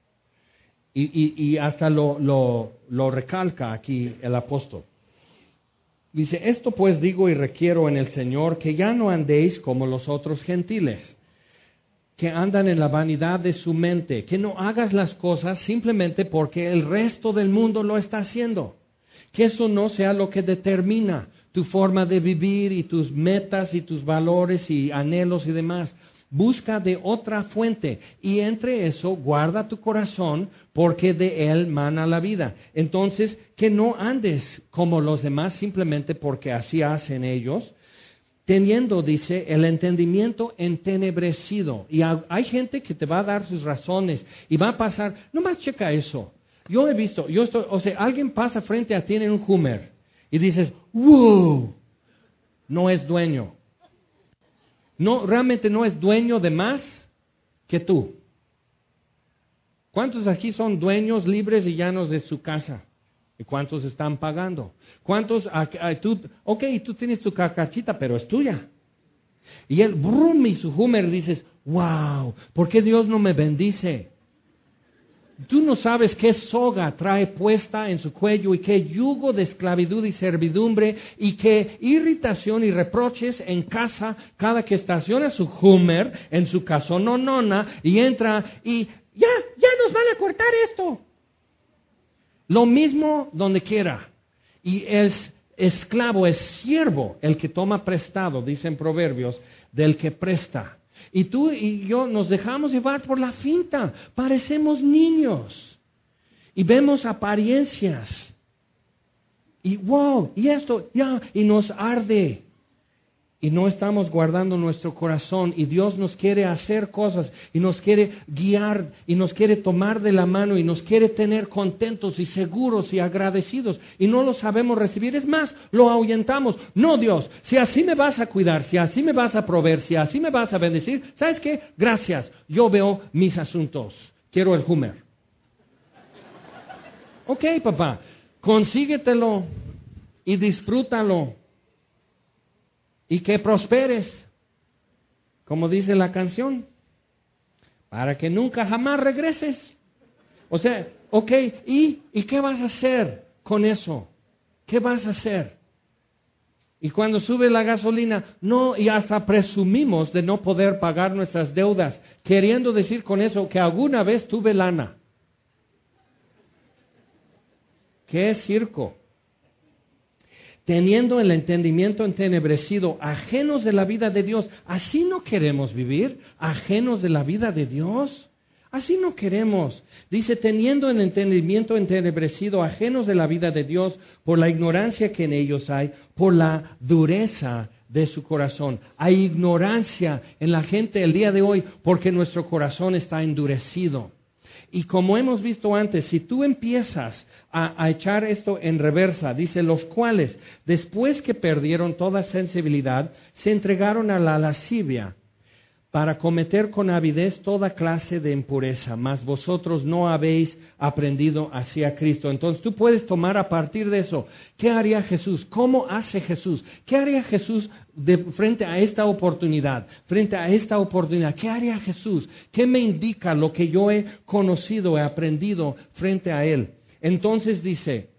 Y hasta lo recalca aquí el apóstol. Dice, esto pues digo y requiero en el Señor, que ya no andéis como los otros gentiles, que andan en la vanidad de su mente, que no hagas las cosas simplemente porque el resto del mundo lo está haciendo. Que eso no sea lo que determina tu forma de vivir y tus metas y tus valores y anhelos y demás. Busca de otra fuente y entre eso guarda tu corazón porque de él mana la vida. Entonces, que no andes como los demás simplemente porque así hacen ellos, teniendo, dice, el entendimiento entenebrecido. Y hay gente que te va a dar sus razones y va a pasar, nomás checa eso. Yo he visto, alguien pasa frente a ti en un Hummer y dices, ¡wow! No es dueño. No, realmente no es dueño de más que tú. ¿Cuántos aquí son dueños libres y llanos de su casa? ¿Y cuántos están pagando? ¿Cuántos, tú tienes tu cacachita, pero es tuya? Y él, brum, y su Hummer, dices, wow, ¿por qué Dios no me bendice? Tú no sabes qué soga trae puesta en su cuello y qué yugo de esclavitud y servidumbre y qué irritación y reproches en casa cada que estaciona su Hummer en su casononona y entra y ya nos van a cortar esto. Lo mismo donde quiera. Y es esclavo, es siervo el que toma prestado, dicen Proverbios, del que presta. Y tú y yo nos dejamos llevar por la finta. Parecemos niños. Y vemos apariencias. Y wow, y esto, ya, y nos arde. Y no estamos guardando nuestro corazón. Y Dios nos quiere hacer cosas. Y nos quiere guiar. Y nos quiere tomar de la mano. Y nos quiere tener contentos y seguros y agradecidos. Y no lo sabemos recibir. Es más, lo ahuyentamos. No, Dios, si así me vas a cuidar, si así me vas a proveer, si así me vas a bendecir, ¿sabes qué? Gracias. Yo veo mis asuntos. Quiero el Hummer. Ok, papá. Consíguetelo. Y disfrútalo. Y que prosperes, como dice la canción, para que nunca jamás regreses. O sea, ok, ¿y qué vas a hacer con eso? ¿Qué vas a hacer? Y cuando sube la gasolina, no, y hasta presumimos de no poder pagar nuestras deudas, queriendo decir con eso que alguna vez tuve lana. ¿Qué circo? Teniendo el entendimiento entenebrecido, ajenos de la vida de Dios. ¿Así no queremos vivir? ¿Ajenos de la vida de Dios? Así no queremos. Dice, teniendo el entendimiento entenebrecido, ajenos de la vida de Dios, por la ignorancia que en ellos hay, por la dureza de su corazón. Hay ignorancia en la gente el día de hoy porque nuestro corazón está endurecido. Y como hemos visto antes, si tú empiezas a echar esto en reversa, dice, los cuales, después que perdieron toda sensibilidad, se entregaron a la lascivia para cometer con avidez toda clase de impureza, mas vosotros no habéis aprendido así a Cristo. Entonces tú puedes tomar a partir de eso, ¿qué haría Jesús? ¿Cómo hace Jesús? ¿Qué haría Jesús frente a esta oportunidad? Frente a esta oportunidad, ¿qué haría Jesús? ¿Qué me indica lo que yo he conocido, he aprendido frente a Él? Entonces dice,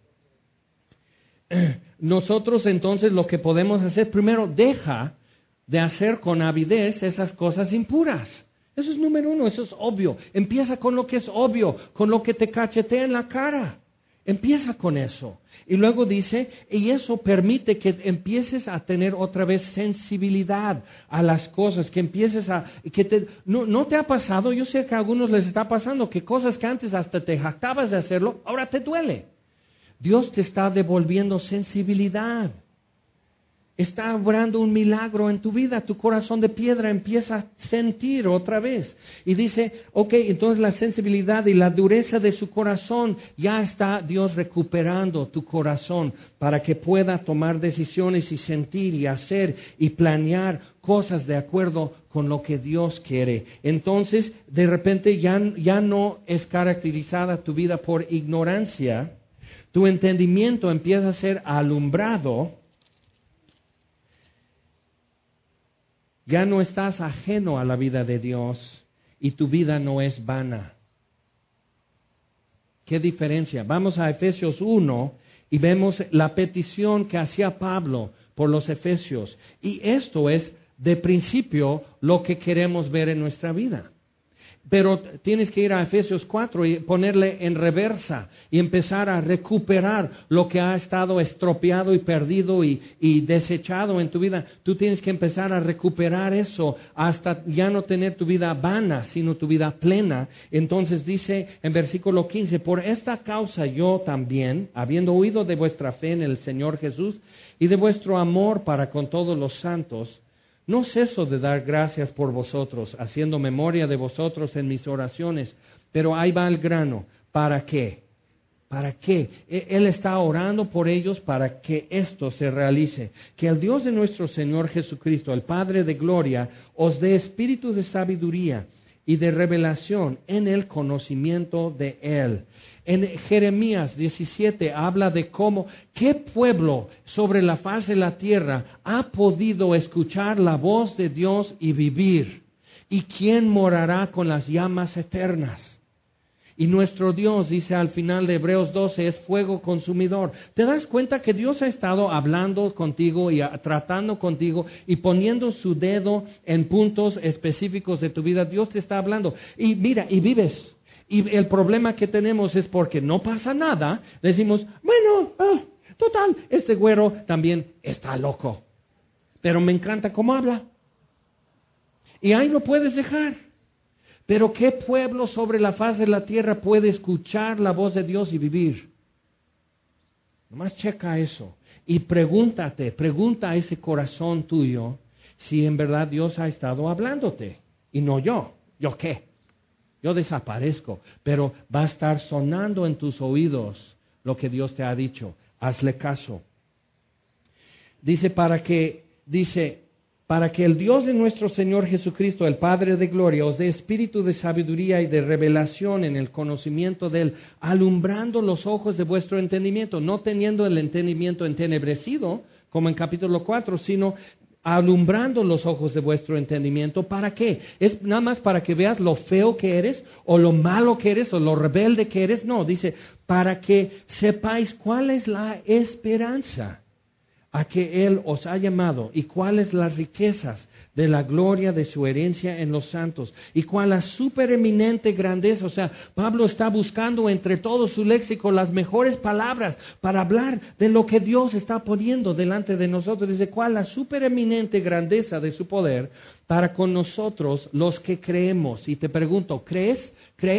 nosotros entonces lo que podemos hacer, primero deja de hacer con avidez esas cosas impuras. Eso es número uno, eso es obvio. Empieza con lo que es obvio, con lo que te cachetea en la cara. Empieza con eso. Y luego dice, y eso permite que empieces a tener otra vez sensibilidad a las cosas, que empieces a... ¿No te ha pasado? Yo sé que a algunos les está pasando que cosas que antes hasta te jactabas de hacerlo, ahora te duele. Dios te está devolviendo sensibilidad. Está obrando un milagro en tu vida. Tu corazón de piedra empieza a sentir otra vez. Y dice, ok, entonces la sensibilidad y la dureza de su corazón, ya está Dios recuperando tu corazón para que pueda tomar decisiones y sentir y hacer y planear cosas de acuerdo con lo que Dios quiere. Entonces, de repente ya no es caracterizada tu vida por ignorancia. Tu entendimiento empieza a ser alumbrado Ya no estás ajeno a la vida de Dios y tu vida no es vana. ¿Qué diferencia? Vamos a Efesios 1 y vemos la petición que hacía Pablo por los efesios. Y esto es de principio lo que queremos ver en nuestra vida. Pero tienes que ir a Efesios 4 y ponerle en reversa y empezar a recuperar lo que ha estado estropeado y perdido y desechado en tu vida. Tú tienes que empezar a recuperar eso hasta ya no tener tu vida vana, sino tu vida plena. Entonces dice en versículo 15, por esta causa yo también, habiendo oído de vuestra fe en el Señor Jesús y de vuestro amor para con todos los santos, no ceso de dar gracias por vosotros, haciendo memoria de vosotros en mis oraciones. Pero ahí va el grano. ¿Para qué? ¿Para qué? Él está orando por ellos para que esto se realice. Que el Dios de nuestro Señor Jesucristo, el Padre de gloria, os dé espíritu de sabiduría y de revelación en el conocimiento de Él. En Jeremías 17 habla de cómo, qué pueblo sobre la faz de la tierra ha podido escuchar la voz de Dios y vivir. ¿Y quién morará con las llamas eternas? Y nuestro Dios, dice al final de Hebreos 12, es fuego consumidor. ¿Te das cuenta que Dios ha estado hablando contigo y tratando contigo y poniendo su dedo en puntos específicos de tu vida? Dios te está hablando. Y mira, y vives. Y el problema que tenemos es porque no pasa nada. Decimos, bueno, total, este güero también está loco. Pero me encanta cómo habla. Y ahí lo puedes dejar. Pero ¿qué pueblo sobre la faz de la tierra puede escuchar la voz de Dios y vivir? Nomás checa eso. Y pregunta a ese corazón tuyo si en verdad Dios ha estado hablándote. Y no yo. ¿Yo qué? Yo desaparezco. Pero va a estar sonando en tus oídos lo que Dios te ha dicho. Hazle caso. Dice, para que el Dios de nuestro Señor Jesucristo, el Padre de gloria, os dé espíritu de sabiduría y de revelación en el conocimiento de Él, alumbrando los ojos de vuestro entendimiento, no teniendo el entendimiento entenebrecido, como en capítulo 4, sino alumbrando los ojos de vuestro entendimiento. ¿Para qué? ¿Es nada más para que veas lo feo que eres, o lo malo que eres, o lo rebelde que eres? No, dice, para que sepáis cuál es la esperanza a que Él os ha llamado, y cuáles las riquezas de la gloria de su herencia en los santos, y cuál la supereminente grandeza. O sea, Pablo está buscando entre todo su léxico las mejores palabras para hablar de lo que Dios está poniendo delante de nosotros. Dice, cuál la supereminente grandeza de su poder para con nosotros los que creemos. Y te pregunto, ¿crees?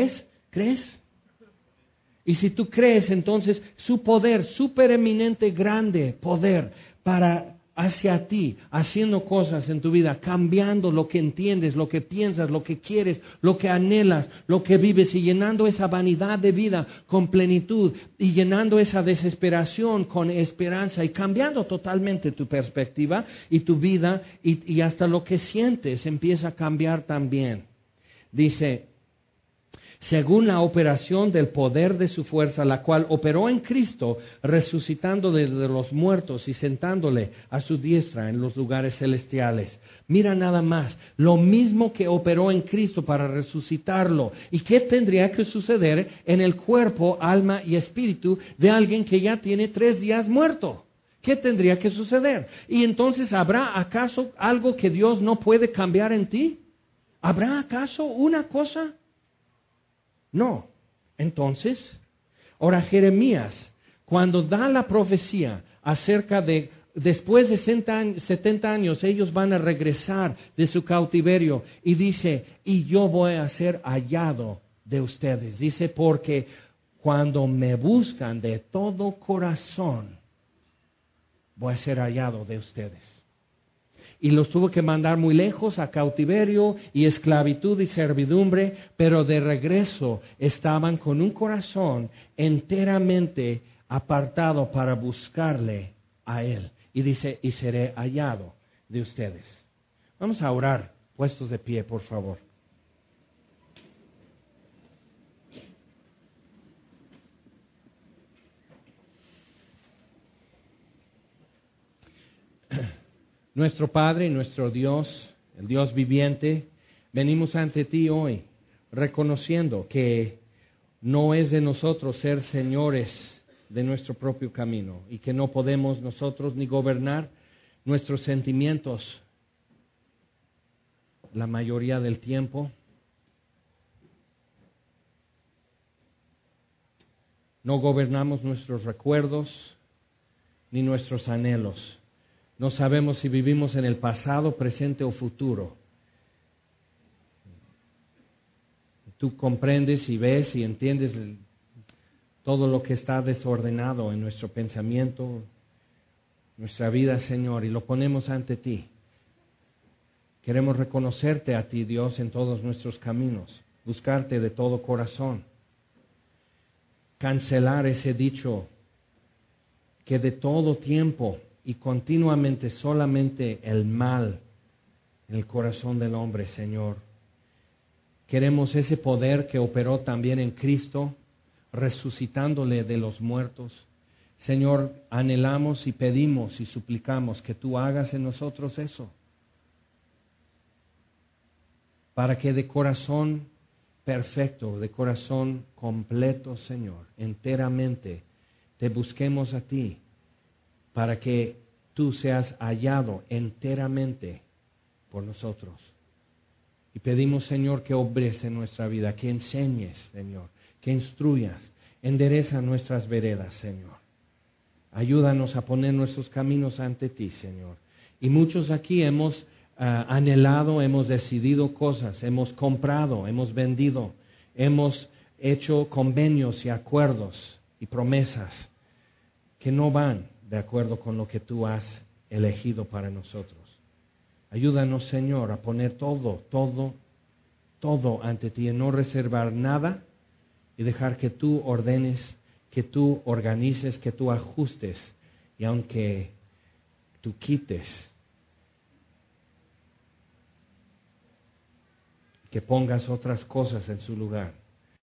Y si tú crees, entonces su poder, supereminente, grande poder para hacia ti, haciendo cosas en tu vida, cambiando lo que entiendes, lo que piensas, lo que quieres, lo que anhelas, lo que vives, y llenando esa vanidad de vida con plenitud, y llenando esa desesperación con esperanza, y cambiando totalmente tu perspectiva y tu vida, y hasta lo que sientes empieza a cambiar también. Dice, según la operación del poder de su fuerza, la cual operó en Cristo, resucitando desde los muertos y sentándole a su diestra en los lugares celestiales. Mira nada más, lo mismo que operó en Cristo para resucitarlo. ¿Y qué tendría que suceder en el cuerpo, alma y espíritu de alguien que ya tiene 3 días muerto? ¿Qué tendría que suceder? Y entonces, ¿habrá acaso algo que Dios no puede cambiar en ti? ¿Habrá acaso una cosa? No. Entonces, ahora Jeremías, cuando da la profecía acerca de después de 70 años, ellos van a regresar de su cautiverio, y dice, y yo voy a ser hallado de ustedes. Dice, porque cuando me buscan de todo corazón, voy a ser hallado de ustedes. Y los tuvo que mandar muy lejos a cautiverio y esclavitud y servidumbre, pero de regreso estaban con un corazón enteramente apartado para buscarle a Él. Y dice, y seré hallado de ustedes. Vamos a orar, puestos de pie, por favor. Nuestro Padre y nuestro Dios, el Dios viviente, venimos ante ti hoy reconociendo que no es de nosotros ser señores de nuestro propio camino y que no podemos nosotros ni gobernar nuestros sentimientos la mayoría del tiempo. No gobernamos nuestros recuerdos ni nuestros anhelos. No sabemos si vivimos en el pasado, presente o futuro. Tú comprendes y ves y entiendes todo lo que está desordenado en nuestro pensamiento, nuestra vida, Señor, y lo ponemos ante ti. Queremos reconocerte a ti, Dios, en todos nuestros caminos, buscarte de todo corazón, cancelar ese dicho que de todo tiempo y continuamente solamente el mal en el corazón del hombre, Señor. Queremos ese poder que operó también en Cristo, resucitándole de los muertos. Señor, anhelamos y pedimos y suplicamos que tú hagas en nosotros eso, para que de corazón perfecto, de corazón completo, Señor, enteramente, te busquemos a ti, para que tú seas hallado enteramente por nosotros. Y pedimos, Señor, que obres en nuestra vida, que enseñes, Señor, que instruyas, endereza nuestras veredas, Señor. Ayúdanos a poner nuestros caminos ante ti, Señor. Y muchos aquí hemos anhelado, hemos decidido cosas, hemos comprado, hemos vendido, hemos hecho convenios y acuerdos y promesas que no van de acuerdo con lo que tú has elegido para nosotros. Ayúdanos, Señor, a poner todo ante ti, y no reservar nada y dejar que tú ordenes, que tú organices, que tú ajustes, y aunque tú quites, que pongas otras cosas en su lugar.